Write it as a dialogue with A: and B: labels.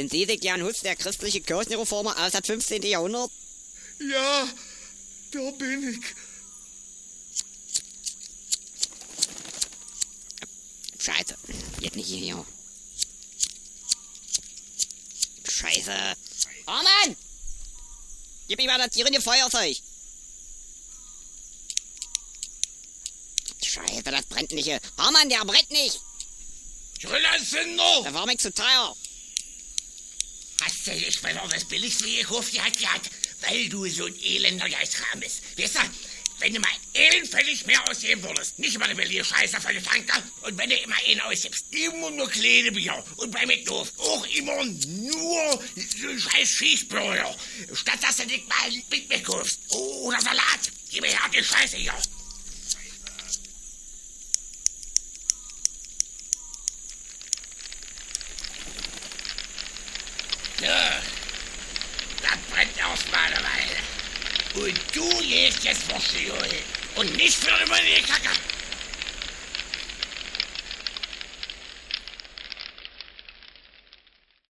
A: Sind Sie Jan Hus, der christliche Kirchenreformer aus dem 15. Jahrhundert?
B: Ja, da bin ich.
A: Scheiße, geht nicht hier. Scheiße. Oh Mann! Gib mir mal das tierende Feuerzeug. Scheiße, das brennt nicht hier. Oh Mann, der brennt nicht.
B: Trillanzünder!
A: Der war mir zu teuer.
B: Hast du dich wieder das billigste gekauft gehabt, weil du so ein elender Geistram bist. Weißt du, wenn du mal 1 Pfennig mehr ausgeben würdest, nicht mal eine billige Scheiße für die Tanke, und wenn du immer einen ausgibst, immer nur kleine Bier, und bei McDoof auch immer nur so ein scheiß Schießburger, statt dass du dich mal ein Big Mac kaufst, oder Salat, gib mir her die Scheiße hier. Ja, das brennt erstmal eine Weile. Und du gehst jetzt Würste holen. Und nicht für immer die Kacke.